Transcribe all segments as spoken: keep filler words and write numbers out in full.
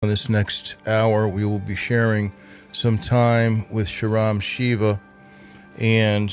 In this next hour, we will be sharing some time with Shahram Shiva, and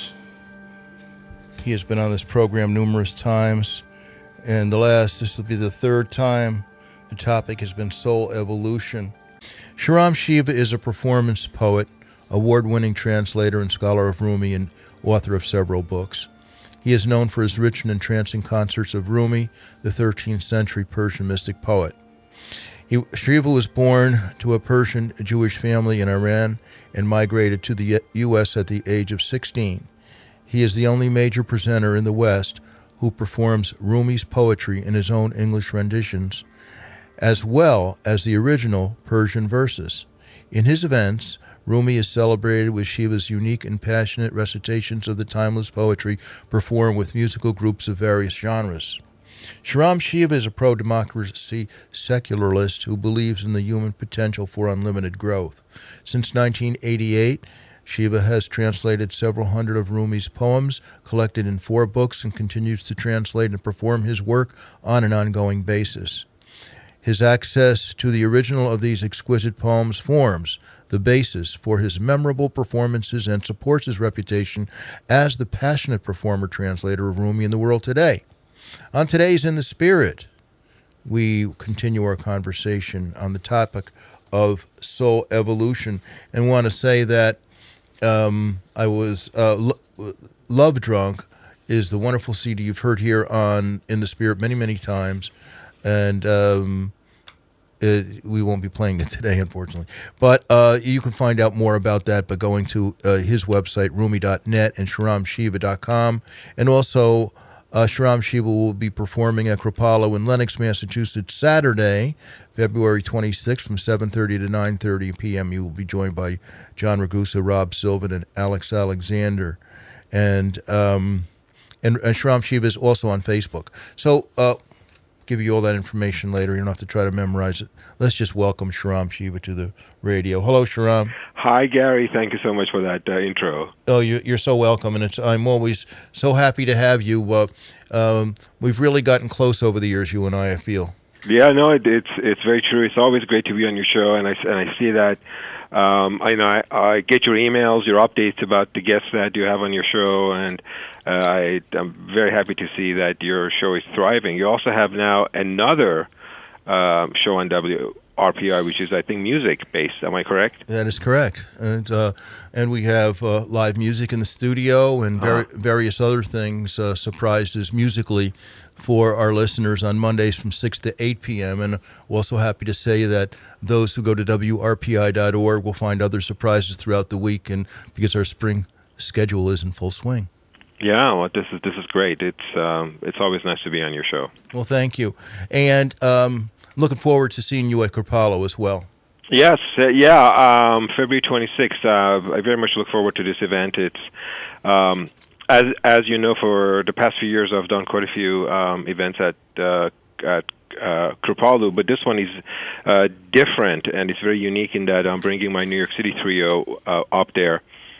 he has been on this program numerous times. And the last, this will be the third time, the topic has been soul evolution. Shahram Shiva is a performance poet, award-winning translator and scholar of Rumi, and author of several books. He is known for his rich and entrancing concerts of Rumi, the thirteenth century Persian mystic poet. He, Shiva was born to a Persian Jewish family in Iran and migrated to the U S at the age of sixteen. He is the only major presenter in the West who performs Rumi's poetry in his own English renditions, as well as the original Persian verses. In his events, Rumi is celebrated with Shiva's unique and passionate recitations of the timeless poetry performed with musical groups of various genres. Shahram Shiva is a pro-democracy secularist who believes in the human potential for unlimited growth. Since nineteen eighty-eight, Shiva has translated several hundred of Rumi's poems, collected in four books, and continues to translate and perform his work on an ongoing basis. His access to the original of these exquisite poems forms the basis for his memorable performances and supports his reputation as the passionate performer-translator of Rumi in the world today. On today's In the Spirit, we continue our conversation on the topic of soul evolution, and want to say that um, I was uh, Lo- Love Drunk is the wonderful C D you've heard here on In the Spirit many, many times. And um, it, we won't be playing it today, unfortunately. But uh, you can find out more about that by going to uh, his website, rumi dot net, and shahram shiva dot com. And also, uh, Shahram Shiva will be performing at Kripalu in Lenox, Massachusetts, Saturday, February twenty-sixth, from seven thirty to nine thirty p m You will be joined by John Ragusa, Rob Sylvan, and Alex Alexander. And, um, and, and Shahram Shiva is also on Facebook. So, uh, give you all that information later. You don't have to try to memorize it. Let's just welcome Shahram Shiva to the radio. Hello, Shahram. Hi, Gary. Thank you so much for that uh, intro. Oh, you, you're so welcome, and it's I'm always so happy to have you. Uh, um, we've really gotten close over the years, you and I, I feel. Yeah, no, it, it's it's very true. It's always great to be on your show, and I, and I see that. Um, I know I, I get your emails, your updates about the guests that you have on your show, and uh, I, I'm very happy to see that your show is thriving. You also have now another um, show on W R P I, which is, I think, music-based. Am I correct? That is correct. And uh, and we have uh, live music in the studio and ver- uh-huh. various other things, uh, surprises musically, for our listeners on Mondays from six to eight p m And we're also happy to say that those who go to W R P I dot org will find other surprises throughout the week, and because our spring schedule is in full swing. Yeah, well, this is this is great. It's um, it's always nice to be on your show. Well, thank you. And um, looking forward to seeing you at Kripalu as well. Yes, uh, yeah, um, February twenty-sixth. Uh, I very much look forward to this event. It's... Um, As as you know, for the past few years, I've done quite a few um, events at uh, at uh, Kripalu, but this one is uh, different, and it's very unique in that I'm bringing my New York City trio uh, up there.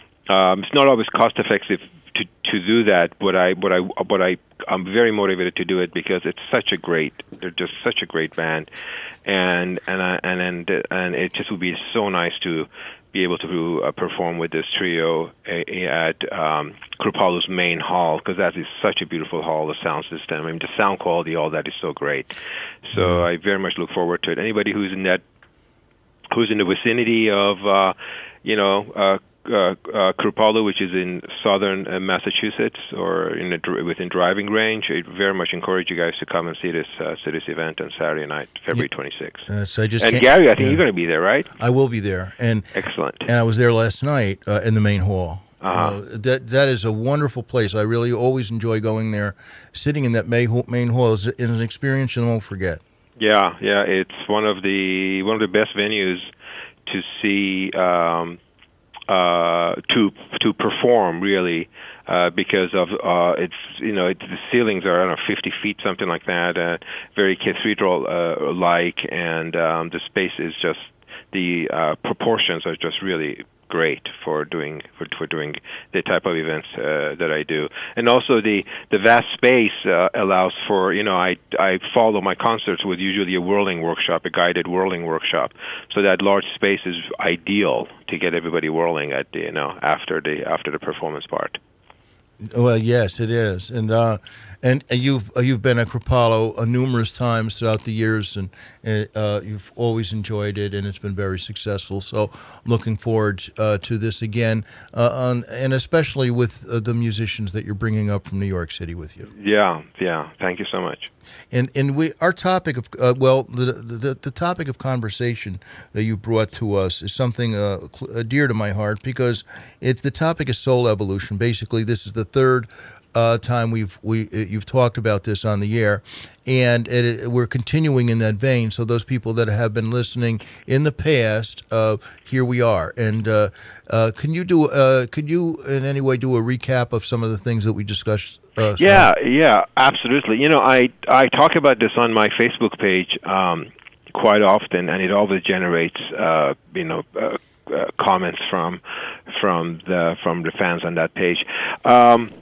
Um, it's not always cost effective to to do that, but I but I but I I'm very motivated to do it because it's such a great. They're just such a great band, and and I, and and and it just would be so nice to be able to uh, perform with this trio at um, Kripalu's main hall, because that is such a beautiful hall, the sound system. I mean, the sound quality, all that is so great. So mm-hmm. I very much look forward to it. Anybody who's in that, who's in the vicinity of, uh, you know, uh, uh, uh, Kripalu, which is in southern uh, Massachusetts, or in a, within driving range, I very much encourage you guys to come and see this uh, see this event on Saturday night, February twenty-sixth. Uh, so I just and Gary, I think yeah. you're going to be there, right? I will be there. And excellent. And I was there last night uh, in the main hall. Uh-huh. Uh, that that is a wonderful place. I really always enjoy going there. Sitting in that main main hall is, is an experience you won't forget. Yeah, yeah, it's one of the one of the best venues to see. Um, Uh, to to perform really uh, because of uh, it's you know it's, the ceilings are I don't know fifty feet, something like that, uh, very cathedral uh, like, and um, the space is just the uh, proportions are just really great for doing for, for doing the type of events uh, that I do. And also the the vast space uh, allows for, you know, I I follow my concerts with usually a whirling workshop, a guided whirling workshop. So that large space is ideal to get everybody whirling at the, you know, after the after the performance part. Well, yes, it is, and uh, and you've uh, you've been at Kripalu uh, numerous times throughout the years, and uh, you've always enjoyed it, and it's been very successful. So, looking forward uh, to this again, uh, on, and especially with uh, the musicians that you're bringing up from New York City with you. Yeah, yeah. Thank you so much. And and we our topic of uh, well the, the the topic of conversation that you brought to us is something uh, cl- dear to my heart, because it's the topic of soul evolution. Basically, this is the third uh, time we've we you've talked about this on the air, and it, it, we're continuing in that vein. So those people that have been listening in the past, uh, here we are. And uh, uh, can you do uh, could you in any way do a recap of some of the things that we discussed? Uh, yeah, yeah, absolutely. You know, I I talk about this on my Facebook page um, quite often, and it always generates uh, you know uh, uh, comments from from the from the fans on that page. Um,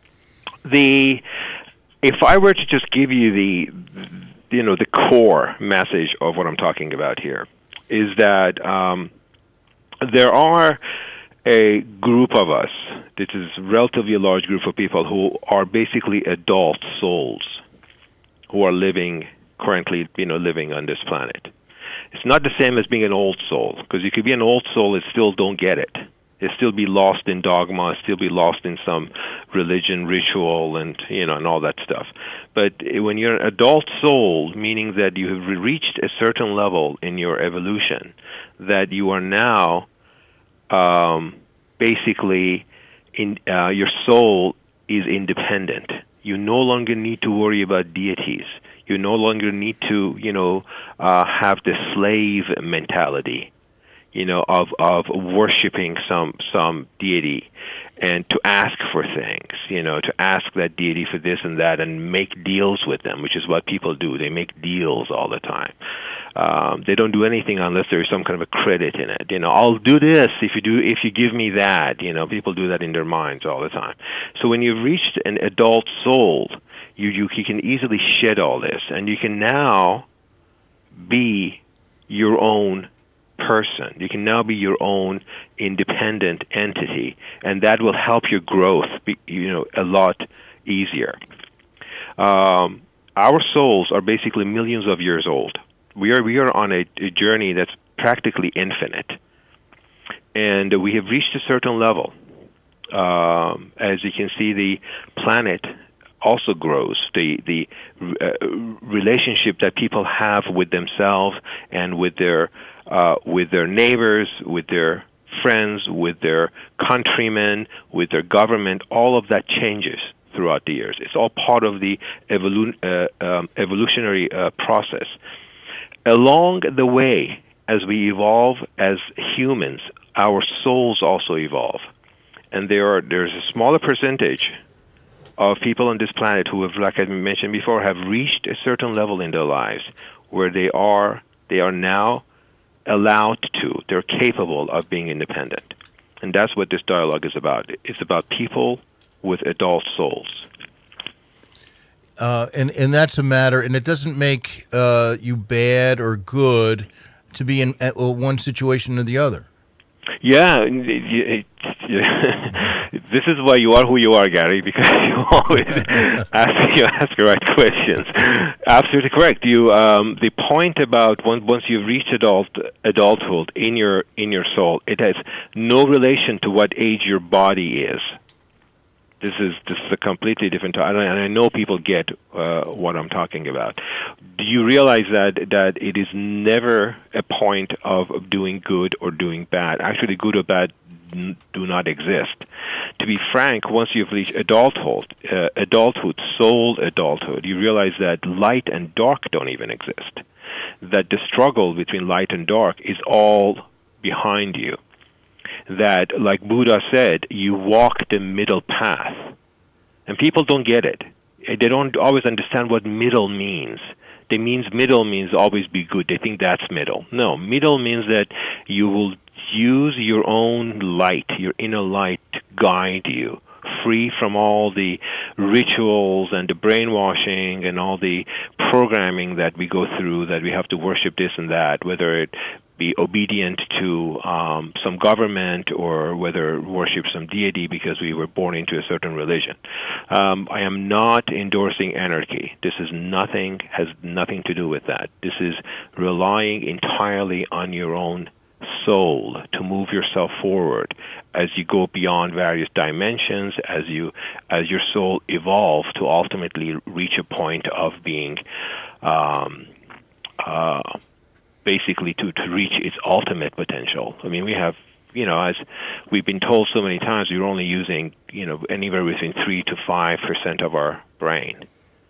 the if I were to just give you the you know the core message of what I'm talking about here is that um, there are a group of us, this is a relatively large group of people who are basically adult souls who are living, currently, you know, living on this planet. It's not the same as being an old soul, because you could be an old soul and still don't get it. It still be lost in dogma, still be lost in some religion, ritual, and, you know, and all that stuff. But when you're an adult soul, meaning that you have reached a certain level in your evolution, that you are now Um, basically, in uh, your soul is independent. You no longer need to worry about deities. You no longer need to, you know, uh, have the slave mentality, you know, of of worshiping some some deity, and to ask for things, you know, to ask that deity for this and that, and make deals with them, which is what people do. They make deals all the time. Um, they don't do anything unless there is some kind of a credit in it. You know, I'll do this if you do if you give me that. You know, people do that in their minds all the time. So when you've reached an adult soul, you you, you can easily shed all this, and you can now be your own person. You can now be your own independent entity, and that will help your growth be, you know, a lot easier. Um, our souls are basically millions of years old. We are we are on a, a journey that's practically infinite, and we have reached a certain level. Um, as you can see, the planet also grows. The the uh, relationship that people have with themselves and with their uh, with their neighbors, with their friends, with their countrymen, with their government, all of that changes throughout the years. It's all part of the evolu- uh, um, evolutionary uh, process. Along the way, as we evolve as humans, our souls also evolve. And there are there's a smaller percentage of people on this planet who have, like I mentioned before, have reached a certain level in their lives where they are they are now allowed to, they're capable of being independent. And that's what this dialogue is about. It's about people with adult souls. Uh, and, and that's a matter, and it doesn't make uh, you bad or good to be in at one situation or the other. Yeah, this is why you are who you are, Gary, because you always ask you ask the right questions. Absolutely correct. You um, the point about once once you've reached adult adulthood in your in your soul, it has no relation to what age your body is. This is this is a completely different topic, and I know people get uh, what I'm talking about. Do you realize that that it is never a point of doing good or doing bad? Actually, good or bad n- do not exist. To be frank, once you've reached adulthood, uh, adulthood, soul adulthood, you realize that light and dark don't even exist. That the struggle between light and dark is all behind you. That, like Buddha said, you walk the middle path. And people don't get it. They don't always understand what middle means. They means middle means always be good. They think that's middle. No, middle means that you will use your own light, your inner light, to guide you, free from all the rituals and the brainwashing and all the programming that we go through, that we have to worship this and that, whether it be obedient to um, some government or whether worship some deity because we were born into a certain religion. Um, I am not endorsing anarchy. This is nothing, has nothing to do with that. This is relying entirely on your own soul to move yourself forward as you go beyond various dimensions, as you as your soul evolves to ultimately reach a point of being um, uh, basically to, to reach its ultimate potential. I mean, we have, you know, as we've been told so many times, we're only using, you know, anywhere between three to five percent of our brain.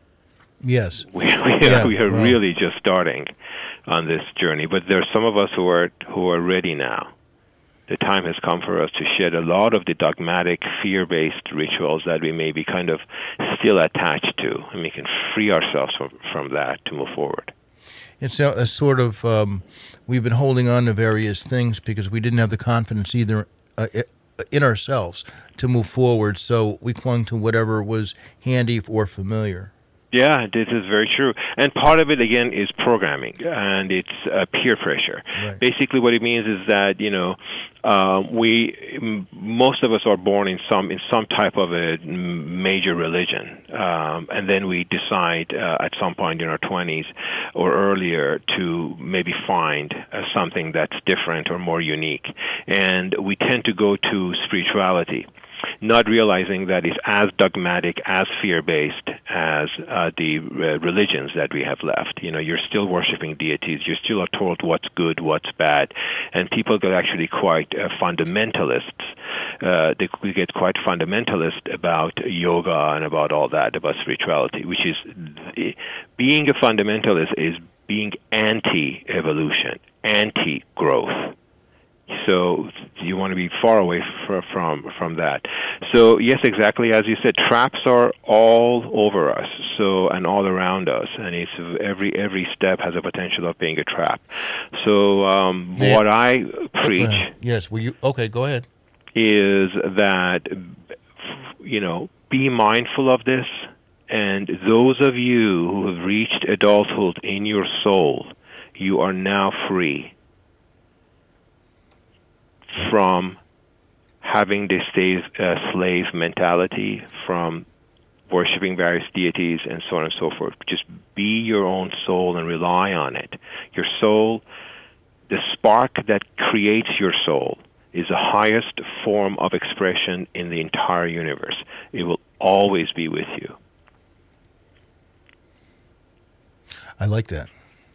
Yes. We, we yeah, are, we are well. really just starting on this journey, but there are some of us who are who are ready now. The time has come for us to shed a lot of the dogmatic, fear-based rituals that we may be kind of still attached to, and we can free ourselves from, from that to move forward. It's a, a sort of, um, we've been holding on to various things because we didn't have the confidence either uh, in ourselves to move forward, so we clung to whatever was handy or familiar. Yeah, this is very true. And part of it, again, is programming, and it's uh, peer pressure. Right. Basically, what it means is that, you know, uh, we, m- most of us are born in some in some type of a major religion, um, and then we decide uh, at some point in our twenties or earlier to maybe find uh, something that's different or more unique. And we tend to go to spirituality, not realizing that it's as dogmatic, as fear-based as uh, the uh, religions that we have left. You know, you're still worshiping deities. You're still told what's good, what's bad. And people get actually quite uh, fundamentalists. Uh, they get quite fundamentalist about yoga and about all that, about spirituality, which is, being a fundamentalist is being anti-evolution, anti-growth. So you want to be far away from, from from that. So yes, exactly as you said, traps are all over us, so and all around us, and it's every every step has a potential of being a trap. So um, Yeah. what I preach, Uh, yes. Well, you okay? Go ahead. is that, you know, be mindful of this, and those of you who have reached adulthood in your soul, you are now free from having this slave, uh, slave mentality, from worshiping various deities, and so on and so forth. Just be your own soul and rely on it. Your soul, the spark that creates your soul, is the highest form of expression in the entire universe. It will always be with you. I like that.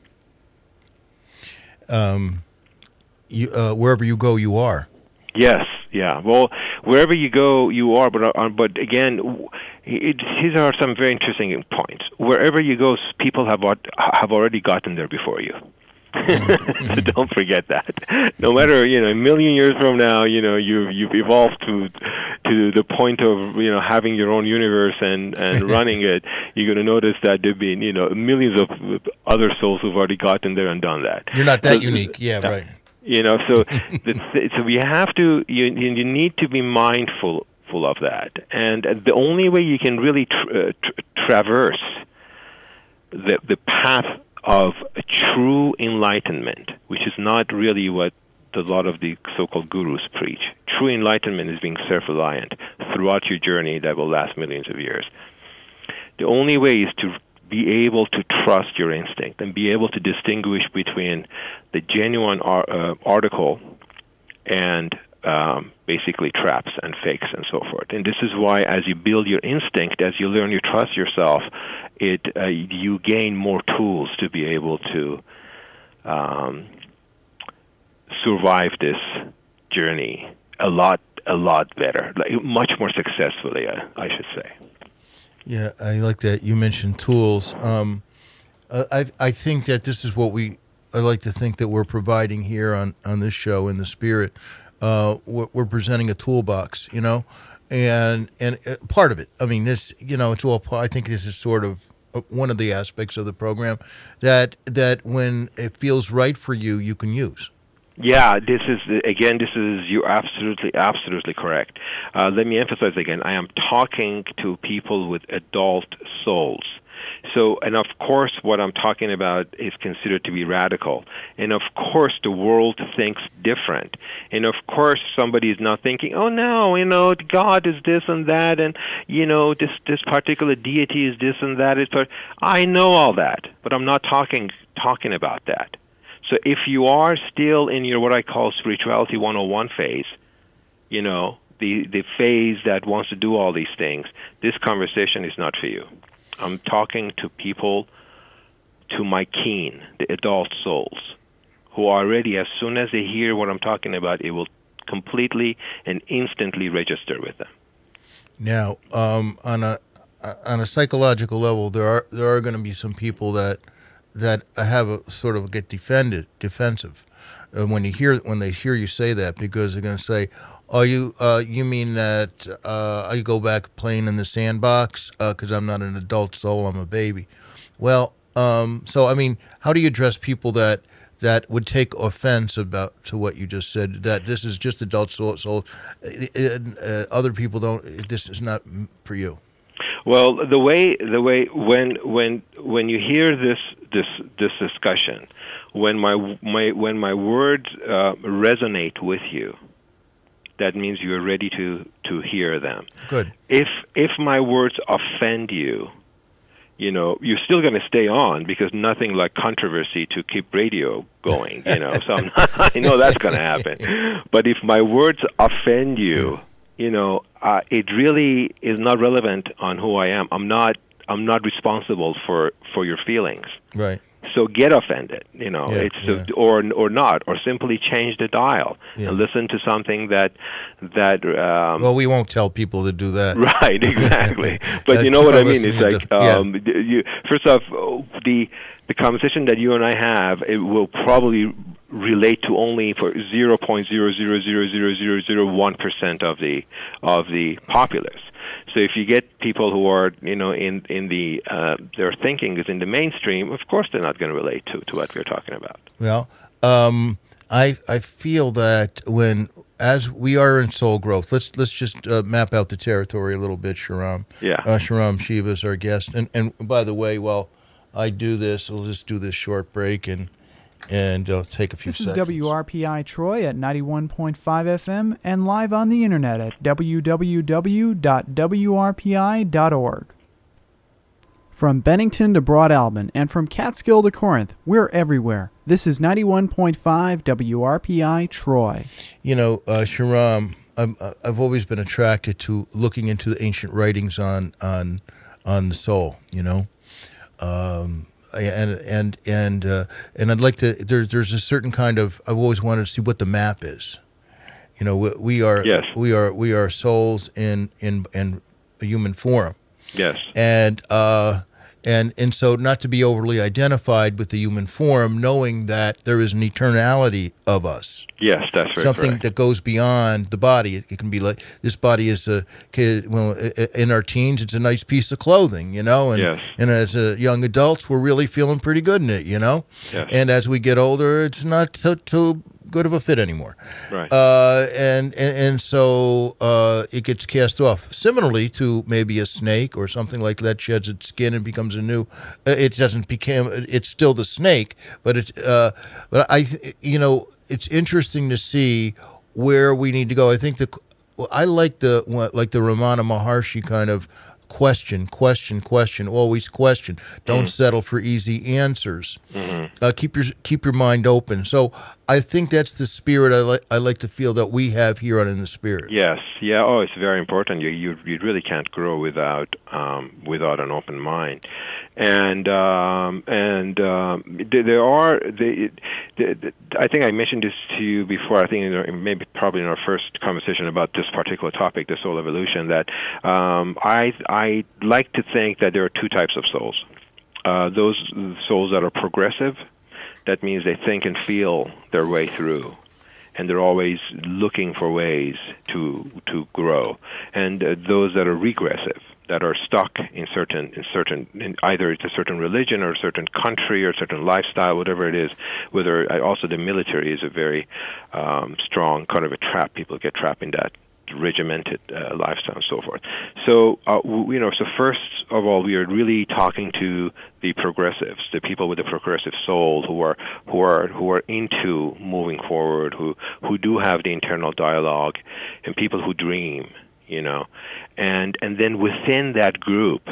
Um, you, uh, wherever you go, you are. Yes, yeah. Well, wherever you go, you are. But uh, but again, it, these are some very interesting points. Wherever you go, people have have already gotten there before you. So don't forget that. No matter, you know, a million years from now, you know, you you've evolved to to the point of, you know, having your own universe and and running it. You're going to notice that there've been, you know, millions of other souls who've already gotten there and done that. You're not that so, unique. Yeah, uh, right. You know, so the, so we have to. You you need to be mindful full of that, and the only way you can really tra- uh, tra- traverse the the path of a true enlightenment, which is not really what a lot of the so-called gurus preach. True enlightenment is being self-reliant throughout your journey that will last millions of years. The only way is to be able to trust your instinct and be able to distinguish between the genuine ar- uh, article and um, basically traps and fakes and so forth. And this is why, as you build your instinct, as you learn to trust yourself, it uh, you gain more tools to be able to um, survive this journey a lot, a lot better, like much more successfully, uh, I should say. Yeah, I like that you mentioned tools. Um, I I think that this is what we. I like to think that we're providing here on on this show in the spirit. Uh, we're, we're presenting a toolbox, you know, and and part of it. I mean, this, you know, it's all. I think this is sort of one of the aspects of the program that that when it feels right for you, you can use. Yeah, this is, again, this is, you're absolutely, absolutely correct. Uh, let me emphasize again, I am talking to people with adult souls. So, and of course, what I'm talking about is considered to be radical. And of course, the world thinks different. And of course, somebody is not thinking, oh no, you know, God is this and that, and, you know, this, this particular deity is this and that. It's, I know all that, but I'm not talking, talking about that. So if you are still in your what I call spirituality one oh one phase, you know, the, the phase that wants to do all these things, this conversation is not for you. I'm talking to people, to my keen, the adult souls, who already, as soon as they hear what I'm talking about, it will completely and instantly register with them. Now, um, on a on a psychological level, there are there are going to be some people that that have a sort of get defended, defensive, uh, when you hear when they hear you say that, because they're going to say, "Oh, you uh, you mean that uh, I go back playing in the sandbox because uh, I'm not an adult soul, I'm a baby." Well, um, so I mean, how do you address people that that would take offense about to what you just said? That this is just adult soul, soul uh, uh, other people don't. This is not for you. Well, the way the way when when when you hear this this this discussion, when my my when my words uh, resonate with you, that means you're ready to to hear them. Good. If if my words offend you, you know, you're still going to stay on, because nothing like controversy to keep radio going. You know, so I'm not, I know that's going to happen. But if my words offend you, you know, uh, it really is not relevant on who I am. I'm not. I'm not responsible for, for your feelings. Right. So get offended, you know, yeah, it's yeah. or or not, or simply change the dial yeah. and listen to something that that. Um, well, we won't tell people to do that. Right. Exactly. But you know what I mean? It's like to, yeah. um, you, first off, the the conversation that you and I have, it will probably relate to only for zero point zero zero zero zero zero zero one percent of the of the populace. So if you get people who are, you know, in in the uh, their thinking is in the mainstream, of course they're not going to relate to to what we're talking about. Well, um, I I feel that when as we are in soul growth, let's let's just uh, map out the territory a little bit, Shahram. Yeah. Uh, Shahram Shiva is our guest, and and by the way, while I do this, we'll just do this short break and. And uh, take a few this seconds. This is W R P I Troy at ninety-one point five F M and live on the internet at w w w dot w r p i dot org. From Bennington to Broad Albion and from Catskill to Corinth, we're everywhere. This is ninety-one point five W R P I Troy. You know, uh, Shahram, I'm, I've always been attracted to looking into the ancient writings on on on the soul. You know. Um, And and and uh, and I'd like to. There's there's a certain kind of. I've always wanted to see what the map is. You know, we, we are yes. we are we are souls in in in a human form. Yes. And uh, and and so not to be overly identified with the human form, knowing that there is an eternality of us. Yes, that's very something correct. that goes beyond the body. It, it can be like this body is a well in our teens. It's a nice piece of clothing, you know, and yes. and as a young adults, we're really feeling pretty good in it, you know. Yes. And as we get older, it's not so, too good of a fit anymore. Right. Uh, and, and and so uh, it gets cast off. Similarly to maybe a snake or something like that sheds its skin and becomes a new. Uh, it doesn't become. It's still the snake, but it's. Uh, but I, you know. It's interesting to see where we need to go. I think the I like the like the Ramana Maharshi kind of question, question, question, always question. Don't mm-hmm. settle for easy answers. Mm-hmm. Uh, keep your keep your mind open. So I think that's the spirit I like. I like to feel that we have here on In the Spirit. Yes, yeah. Oh, it's very important. You you, you really can't grow without um, without an open mind. And um, and um, there are the, the, the I think I mentioned this to you before. I think in our, maybe probably in our first conversation about this particular topic, the soul evolution. That um, I I like to think that there are two types of souls. Uh, those souls that are progressive. That means they think and feel their way through, and they're always looking for ways to to grow. And uh, those that are regressive. that are stuck in certain in certain in either it's a certain religion or a certain country or a certain lifestyle, whatever it is. Whether also the military is a very um, strong kind of a trap. People get trapped in that regimented uh, lifestyle and so forth. So uh, you know, so first of all, we are really talking to the progressives, the people with a progressive soul, who are who are who are into moving forward, who who do have the internal dialogue, and people who dream, you know, and and then within that group,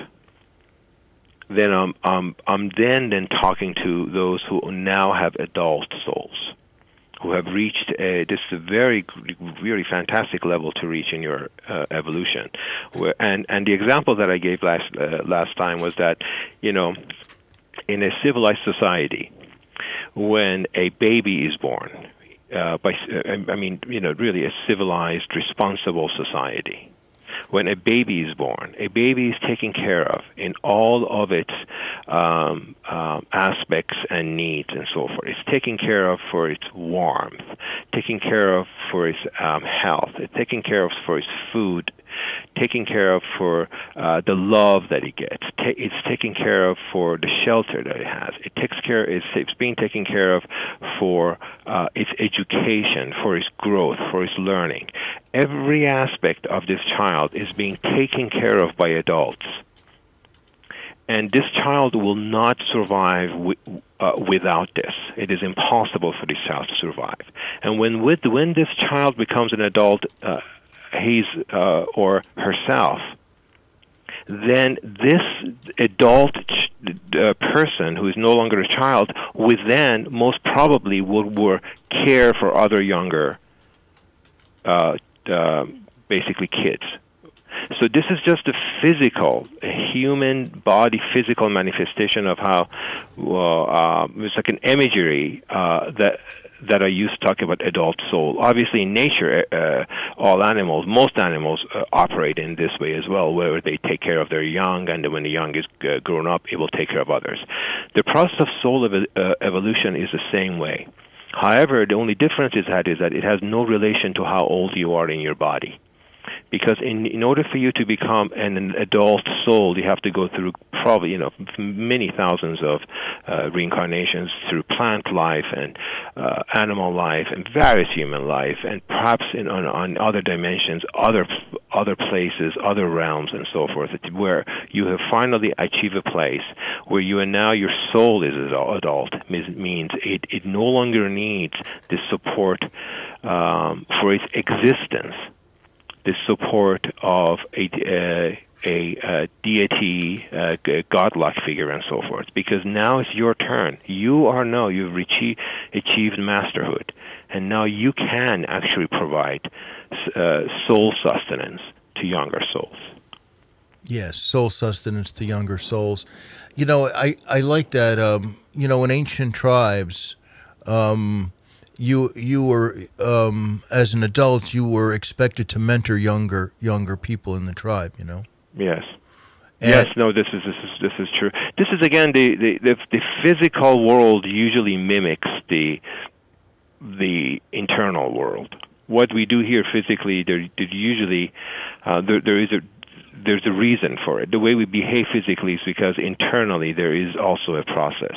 then I'm um, I'm then then talking to those who now have adult souls, who have reached a, this is a very, really fantastic level to reach in your uh, evolution. Where, and, and the example that I gave last, uh, last time was that, you know, in a civilized society, when a baby is born, uh, by, uh, I mean, you know, really a civilized, responsible society, when a baby is born, a baby is taken care of in all of its um, um, aspects and needs and so forth. It's taken care of for its warmth, taken care of for its um, health, it's taken care of for its food, taken care of for uh, the love that it gets. Ta- it's taken care of for the shelter that it has. It takes care. It's, it's being taken care of for uh, its education, for its growth, for its learning. Every aspect of this child is being taken care of by adults, and this child will not survive wi- uh, without this. It is impossible for this child to survive. And when with when this child becomes an adult, uh, he's uh, or herself, then this adult ch- uh, person who is no longer a child would then most probably would, would care for other younger, uh, uh, basically kids. So this is just a physical, a human body physical manifestation of how well, uh, it's like an imagery uh, that that I used to talk about adult soul. Obviously, in nature, uh, all animals, most animals uh, operate in this way as well, where they take care of their young, and when the young is uh, grown up, it will take care of others. The process of soul ev- uh, evolution is the same way. However, the only difference is that is that it has no relation to how old you are in your body. Because in in order for you to become an, an adult soul, you have to go through probably, you know, many thousands of uh, reincarnations through plant life and uh, animal life and various human life, and perhaps in, on, on other dimensions, other other places, other realms, and so forth, where you have finally achieved a place where you are now, your soul is adult, means it, it no longer needs the support um, for its existence, the support of a, uh, a, a deity, uh, a godlike figure, and so forth. Because now it's your turn. You are now, you've achieved, achieved masterhood. And now you can actually provide uh, soul sustenance to younger souls. Yes, soul sustenance to younger souls. You know, I, I like that. Um, you know, in ancient tribes, um, You you were um, as an adult, you were expected to mentor younger younger people in the tribe. You know. Yes. And yes. No. This is this is this is true. This is again the, the the the physical world usually mimics the the internal world. What we do here physically, there, there usually uh, there there is a there's a reason for it. The way we behave physically is because internally there is also a process.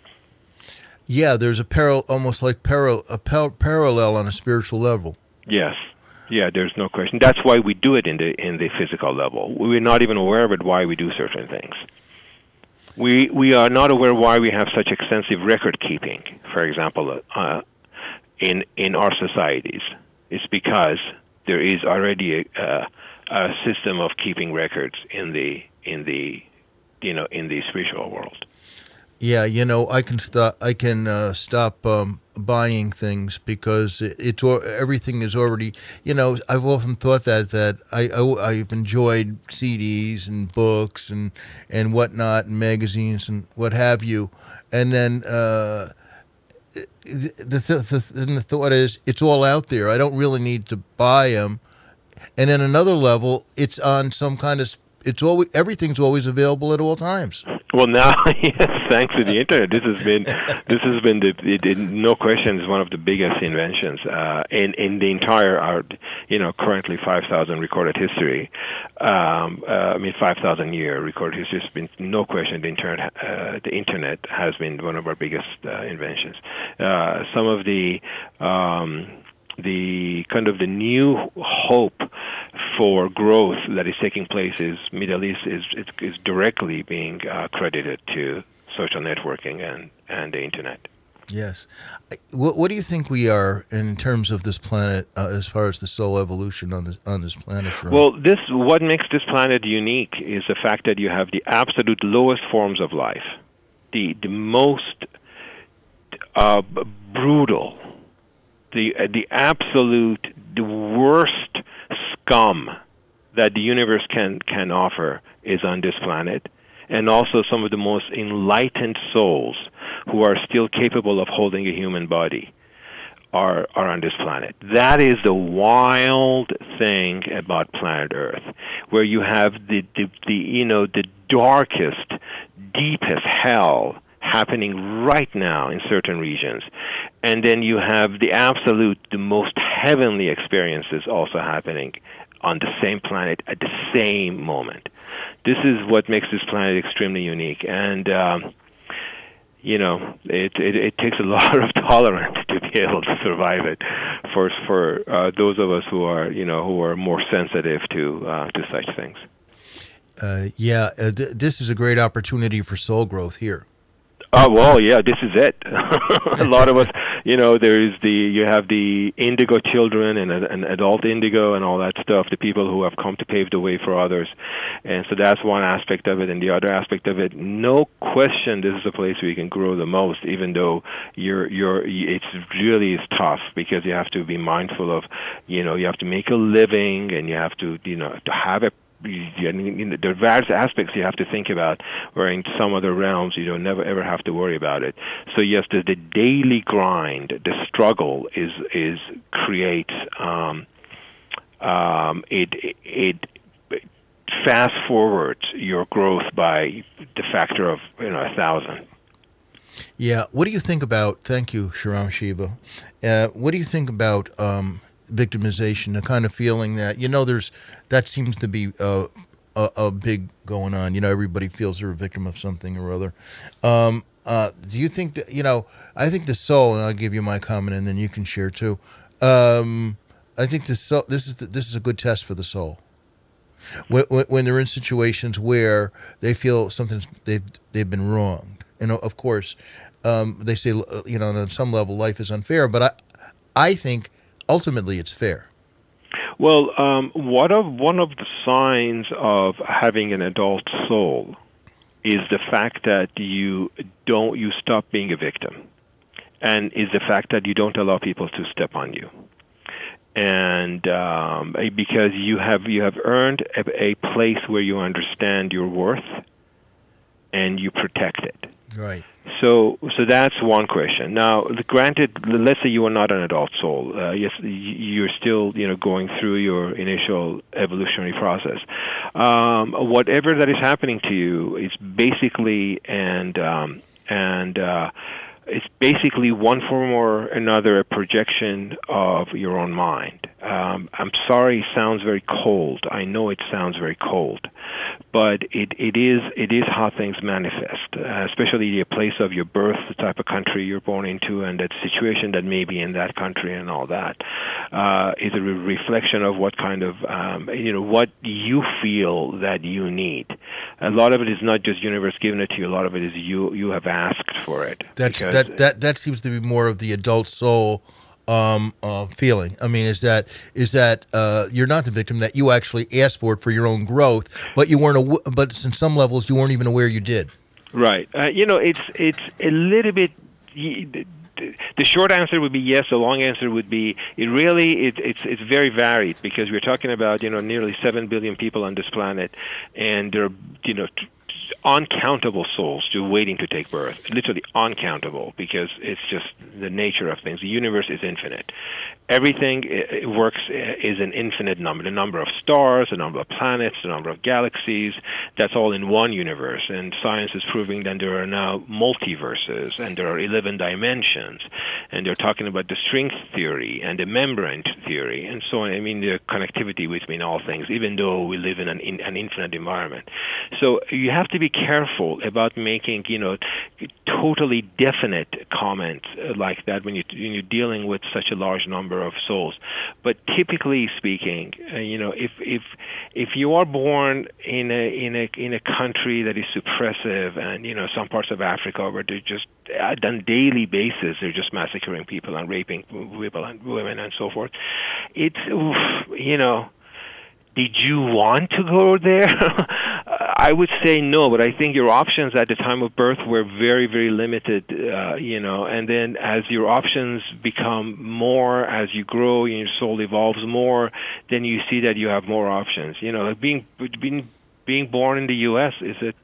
Yeah, there's a parallel, almost like paral- a par- parallel on a spiritual level. Yes, yeah, there's no question. That's why we do it in the in the physical level. We're not even aware of it. Why we do certain things. We we are not aware why we have such extensive record keeping. For example, uh, in in our societies, it's because there is already a, a system of keeping records in the in the you know in the spiritual world. Yeah, you know, I can stop. I can uh, stop um, buying things because it, it's everything is already. You know, I've often thought that that I, I I've enjoyed C Ds and books and and whatnot and magazines and what have you, and then uh, the th- the, the thought is it's all out there. I don't really need to buy them. And then another level, it's on some kind of. It's always everything's always available at all times. Well, now, yes, thanks to the internet, this has been this has been the, it, it, no question is one of the biggest inventions uh, in in the entire our you know currently five thousand recorded history. Um, uh, I mean, five thousand year recorded history has been no question the internet uh, the internet has been one of our biggest uh, inventions. Uh, some of the um, the kind of the new hope for growth that is taking place is Middle East is is, is directly being uh, credited to social networking and, and the internet. Yes. What, what do you think we are in terms of this planet uh, as far as the soul evolution on this on this planet? Sharam? Well, this what makes this planet unique is the fact that you have the absolute lowest forms of life, the the most uh, brutal, the uh, the absolute the worst scum that the universe can can offer is on this planet, and also some of the most enlightened souls who are still capable of holding a human body are are on this planet. That is the wild thing about planet Earth, where you have the the, the you know the darkest, deepest hell happening right now in certain regions, and then you have the absolute, the most heavenly experiences also happening on the same planet at the same moment. This is what makes this planet extremely unique, and um, you know, it, it it takes a lot of tolerance to be able to survive it. For for uh, those of us who are you know who are more sensitive to uh, to such things. Uh, yeah, uh, th- this is a great opportunity for soul growth here. Oh, well, yeah, this is it. A lot of us, you know, there is the, you have the indigo children and, and adult indigo and all that stuff, the people who have come to pave the way for others. And so that's one aspect of it. And the other aspect of it, no question, this is a place where you can grow the most, even though you're, you're, it's really is tough because you have to be mindful of, you know, you have to make a living and you have to, you know, to have a there are various aspects you have to think about, where in some other realms you don't never ever have to worry about it. So yes, the, the daily grind, the struggle is is creates um, um, it it fast forwards your growth by the factor of you know a thousand. Yeah. What do you think about? Thank you, Sharam Shiva. Uh, what do you think about? Um, victimization, the kind of feeling that, you know, there's, that seems to be uh, a, a big going on. You know, everybody feels they're a victim of something or other. Um, uh, do you think that, you know, I think the soul, and I'll give you my comment and then you can share too. Um, I think the soul, this is, the, this is a good test for the soul. When, when, when they're in situations where they feel something's, they've, they've been wronged. And of course, um, they say, you know, on some level, life is unfair, but I, I think ultimately it's fair. Well, um, one of one of the signs of having an adult soul is the fact that you don't you stop being a victim, and is the fact that you don't allow people to step on you, and um, because you have you have earned a, a place where you understand your worth, and you protect it. Right. So, so that's one question. Now, granted, let's say you are not an adult soul. Uh, yes, you're still, you know, going through your initial evolutionary process. Um, whatever that is happening to you is basically, and um, and uh, it's basically one form or another a projection of your own mind. Um, I'm sorry, it sounds very cold. I know it sounds very cold, but it, it is it is how things manifest, uh, especially the place of your birth, the type of country you're born into, and that situation that may be in that country and all that uh, is a re- reflection of what kind of um, you know what you feel that you need. A lot of it is not just universe giving it to you. A lot of it is you you have asked for it. That's that that that seems to be more of the adult soul um uh feeling. I mean, is that is that uh you're not the victim, that you actually asked for it for your own growth, but you weren't aw- but in some levels you weren't even aware you did. Right. Uh, you know, it's it's a little bit. The short answer would be yes. The long answer would be it really it, it's it's very varied, because we're talking about you know nearly seven billion people on this planet, and there are you know uncountable souls just waiting to take birth, literally uncountable, because it's just the nature of things. The universe is infinite. Everything it works is an infinite number. The number of stars, the number of planets, the number of galaxies, that's all in one universe. And science is proving that there are now multiverses, and there are eleven dimensions. And they're talking about the string theory and the membrane theory and so on. I mean, the connectivity between all things, even though we live in an, in, an infinite environment. So you have to be careful about making, you know, totally definite comments like that when, you, when you're dealing with such a large number of souls. But typically speaking, uh, you know, if if if you are born in a in a in a country that is suppressive, and you know, some parts of Africa where they're just on a daily basis they're just massacring people and raping people and women and so forth, it's oof, you know. Did you want to go there? I would say no, but I think your options at the time of birth were very, very limited, uh, you know, and then as your options become more, as you grow and your soul evolves more, then you see that you have more options. You know, like being, being, being born in the U S is a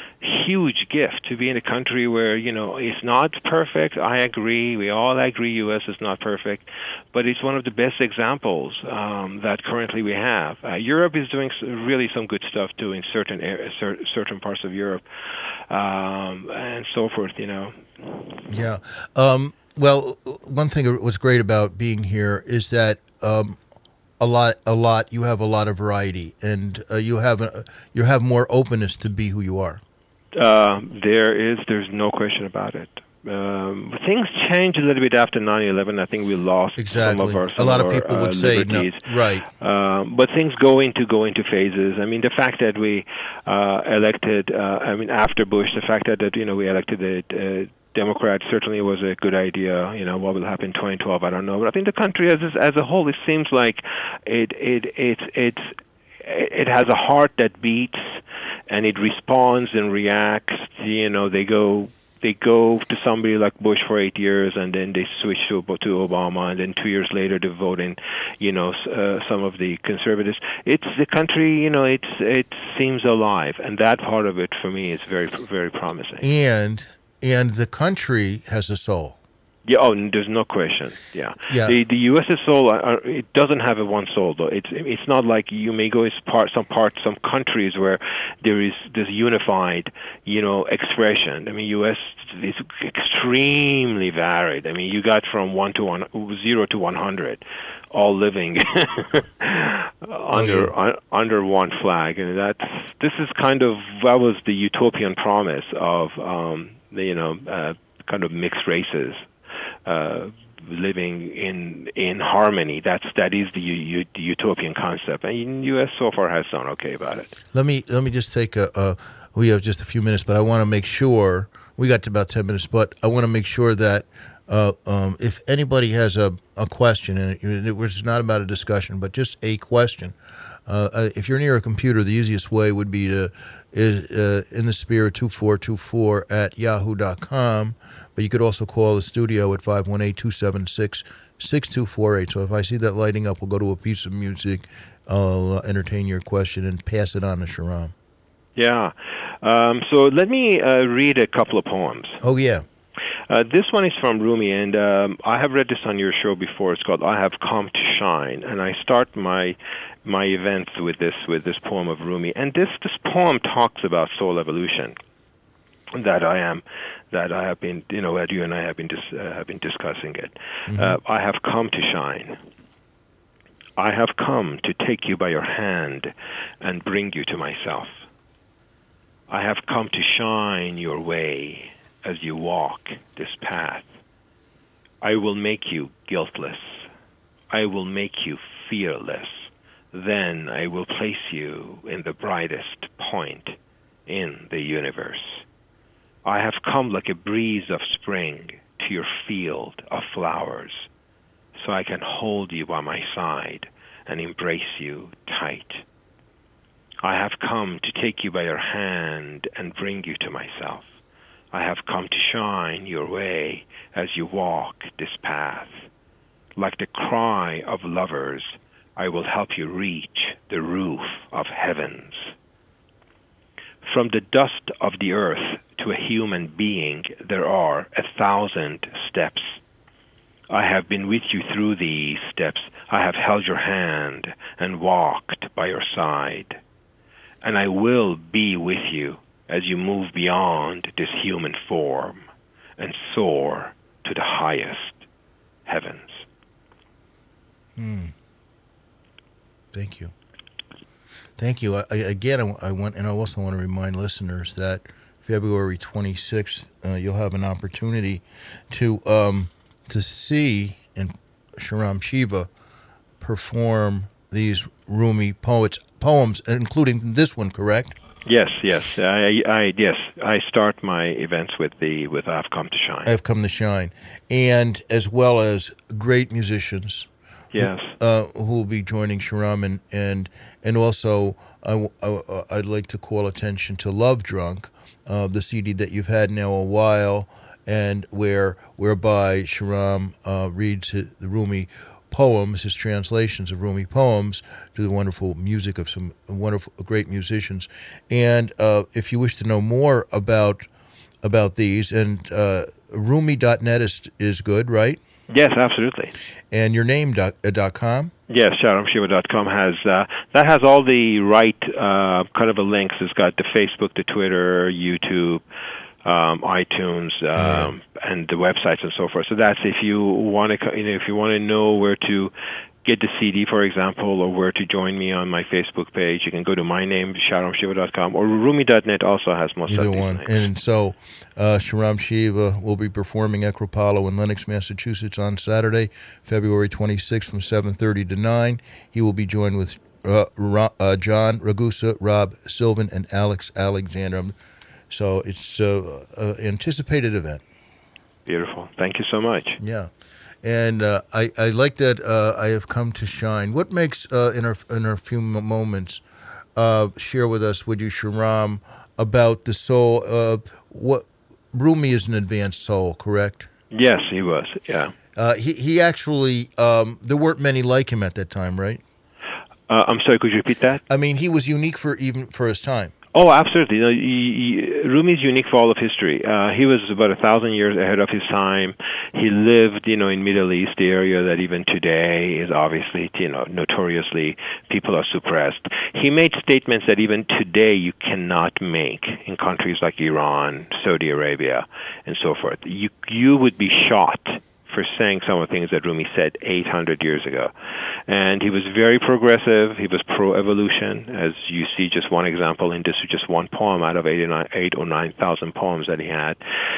huge gift to be in a country where, you know, it's not perfect. I agree. We all agree U S is not perfect, but it's one of the best examples um, that currently we have. Uh, Europe is doing really some good stuff too in certain areas, certain parts of Europe, um, and so forth, you know. Yeah. Um, well, one thing that was great about being here is that um, a lot, a lot, you have a lot of variety, and uh, you have a, you have more openness to be who you are. Uh, there is, there's no question about it. Um, things changed a little bit after nine eleven. I think we lost exactly. some of our some a lot of, of people our, would uh, say liberties. No, right. Um, but things go into go into phases. I mean, the fact that we uh, elected, uh, I mean, after Bush, the fact that, that you know we elected a uh, Democrat certainly was a good idea. You know, what will happen in twenty twelve, I don't know. But I think the country as as a whole, it seems like it it it's it's it has a heart that beats, and it responds and reacts. You know, they go they go to somebody like Bush for eight years, and then they switch to to Obama, and then two years later they vote in, you know, uh, some of the conservatives. It's the country, you know, it's it seems alive, and that part of it for me is very very promising. And and the country has a soul. Yeah, oh, there's no question. Yeah, yeah. The the U S soul, uh, it doesn't have a one soul though. It's it's not like you may go as part some parts some countries where there is this unified, you know, expression. I mean, U S is extremely varied. I mean, you got from one to one, zero to one hundred, all living under okay. un, under one flag, and that's this is kind of that was the utopian promise of um, the, you know uh, kind of mixed races. Uh, living in in harmony. That's that is the, u, the utopian concept, and the U S so far has done okay about it. Let me let me just take a. a we have just a few minutes, but I want to make sure we got to about ten minutes. But I want to make sure that uh, um, if anybody has a, a question, and it, it was not about a discussion, but just a question. Uh, if you're near a computer, the easiest way would be to is uh, in the spirit two four two four at yahoo dot com. But you could also call the studio at five one eight, two seven six, six two four eight. So if I see that lighting up, we'll go to a piece of music. I'll uh, entertain your question and pass it on to Shahram. Yeah. Um, so let me uh, read a couple of poems. Oh, yeah. Uh, this one is from Rumi, and um, I have read this on your show before. It's called "I Have Come to Shine," and I start my my events with this with this poem of Rumi. And this this poem talks about soul evolution. That I am, that I have been, you know, that you and I have been dis, uh, have been discussing it. Mm-hmm. uh, I have come to shine. I have come to take you by your hand and bring you to myself. I have come to shine your way as you walk this path. I will make you guiltless. I will make you fearless. Then I will place you in the brightest point in the universe. I have come like a breeze of spring to your field of flowers, so I can hold you by my side and embrace you tight. I have come to take you by your hand and bring you to myself. I have come to shine your way as you walk this path. Like the cry of lovers, I will help you reach the roof of heavens. From the dust of the earth to a human being, there are a thousand steps. I have been with you through these steps. I have held your hand and walked by your side. And I will be with you as you move beyond this human form and soar to the highest heavens. Hmm. Thank you. Thank you. I, I, again, I, I want, and I also want to remind listeners that February twenty-sixth, uh, you'll have an opportunity to um, to see and Shahram Shiva perform these Rumi poets poems, including this one. Correct? Yes, yes, I, I, yes. I start my events with the with "I've Come to Shine." I've come to shine, and as well as great musicians. Yes. Uh, who will be joining Shahram, and and and also I, I, I'd like to call attention to Love Drunk, uh, the C D that you've had now a while, and where whereby Shahram uh, reads his, the Rumi poems, his translations of Rumi poems, to the wonderful music of some wonderful, great musicians. And uh, if you wish to know more about about these, and uh, Rumi dot net is is good, right? Yes, absolutely. And your name dot, uh, dot com? Yes, Shahram Shiva dot com has uh, that has all the right uh, kind of a links. It's got the Facebook, the Twitter, YouTube, um, iTunes, um, yeah. and the websites and so forth. So that's if you want to, you know, if you want to know where to get the C D, for example, or where to join me on my Facebook page, you can go to my name, Shahram Shiva dot com, or Rumi dot net also has most Either of these one. names. And so uh, Shahram Shiva will be performing at Acropolo in Lenox, Massachusetts on Saturday, February twenty-sixth from seven thirty to nine. He will be joined with uh, Ra- uh, John Ragusa, Rob Sylvan, and Alex Alexander. So it's an uh, anticipated event. Beautiful. Thank you so much. Yeah. And uh, I, I like that uh, I have come to shine. What makes, uh, in, our, in our few moments, uh, share with us, would you, Shahram, about the soul? Uh, what Rumi is an advanced soul, correct? Yes, he was, yeah. Uh, he, he actually, um, there weren't many like him at that time, right? Uh, I'm sorry, could you repeat that? I mean, he was unique for even for his time. Oh, absolutely. You know, he, he, Rumi is unique for all of history. Uh, he was about a thousand years ahead of his time. He lived, you know, in Middle East, the area that even today is obviously, you know, notoriously people are suppressed. He made statements that even today you cannot make in countries like Iran, Saudi Arabia, and so forth. You you would be shot for saying some of the things that Rumi said eight hundred years ago. And he was very progressive. He was pro-evolution, as you see just one example in this, just one poem out of eight or nine, eight or nine thousand poems that he had.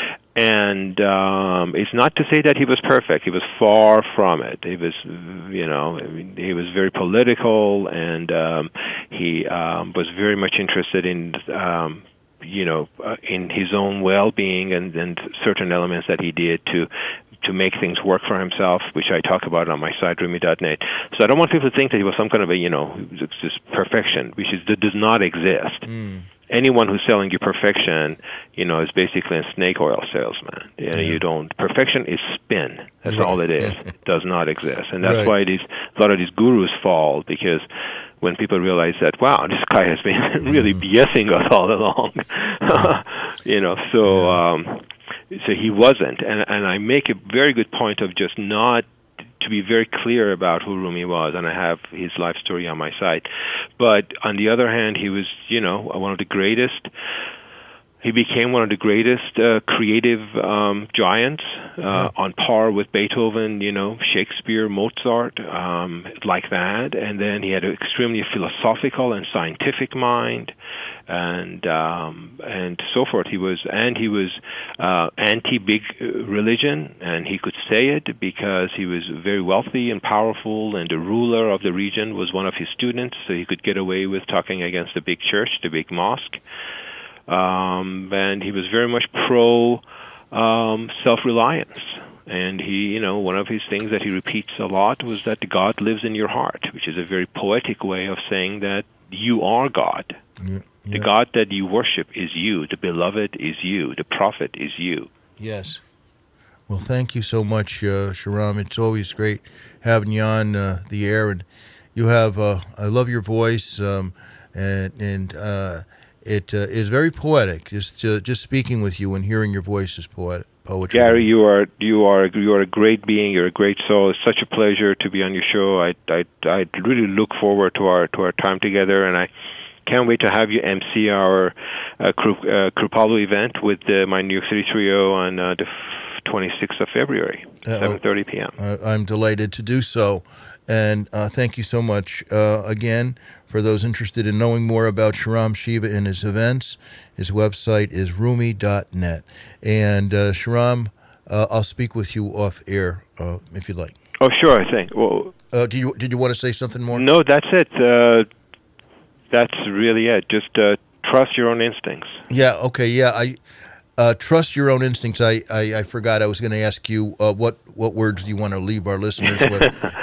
And um, it's not to say that he was perfect. He was far from it. He was, you know, I mean, he was very political, and um, he um, was very much interested in um, you know, uh, in his own well-being and, and certain elements that he did to to make things work for himself, which I talk about on my site, Rumi dot net. So I don't want people to think that he was some kind of a, you know, it's just perfection, which is, that does not exist. Mm. Anyone who's selling you perfection, you know, is basically a snake oil salesman. You know, yeah. you don't, perfection is spin. That's right. All it is. It does not exist. And that's right. why these, a lot of these gurus fall, because when people realize that, wow, this guy has been really mm. BSing us all along, you know, so, yeah. um, so he wasn't. And, and I make a very good point of just not, to be very clear about who Rumi was, and I have his life story on my site. But on the other hand, he was, you know, one of the greatest. He became one of the greatest uh, creative um, giants, uh, yeah. on par with Beethoven, you know, Shakespeare, Mozart, um, like that. And then he had an extremely philosophical and scientific mind, and um, and so forth. He was, and he was uh, anti-big religion, and he could say it because he was very wealthy and powerful, and the ruler of the region was one of his students, so he could get away with talking against the big church, the big mosque. Um, and he was very much pro um, self-reliance. And he, you know, one of his things that he repeats a lot was that God lives in your heart, which is a very poetic way of saying that you are God. Yeah, yeah. The God that you worship is you. The beloved is you. The prophet is you. Yes. Well, thank you so much, uh, Shahram. It's always great having you on uh, the air. And you have, uh, I love your voice, um, and, and uh, it uh, is very poetic. Just uh, just speaking with you and hearing your voice is poetic. Poetry. Gary, you are you are you are a great being. You're a great soul. It's such a pleasure to be on your show. I I I really look forward to our to our time together, and I can't wait to have you M C our uh, Kripalu event with uh, my New York City trio on uh, the twenty-sixth of February, seven thirty p.m. Uh, I'm delighted to do so, and uh, thank you so much uh, again. For those interested in knowing more about Shahram Shiva and his events, his website is rumi dot net. And uh, Shahram, uh, I'll speak with you off air uh, if you'd like. Oh, sure, I think. Well, uh, did you did you want to say something more? No, that's it. Uh, that's really it. Just uh, trust your own instincts. Yeah. Okay. Yeah. I uh, trust your own instincts. I I, I forgot. I was going to ask you uh, what what words do you want to leave our listeners with.